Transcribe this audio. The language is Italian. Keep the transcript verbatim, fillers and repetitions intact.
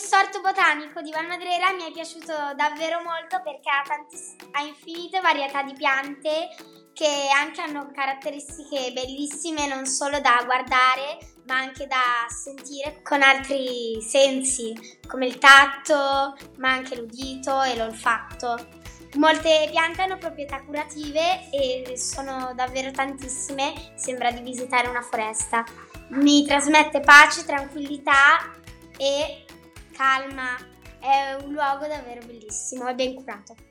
orto botanico di Valmadrera mi è piaciuto davvero molto perché ha, tantiss- ha infinite varietà di piante che anche hanno caratteristiche bellissime non solo da guardare ma anche da sentire con altri sensi come il tatto ma anche l'udito e l'olfatto. Molte piante hanno proprietà curative e sono davvero tantissime, sembra di visitare una foresta. Mi trasmette pace, tranquillità e calma, è un luogo davvero bellissimo e ben curato.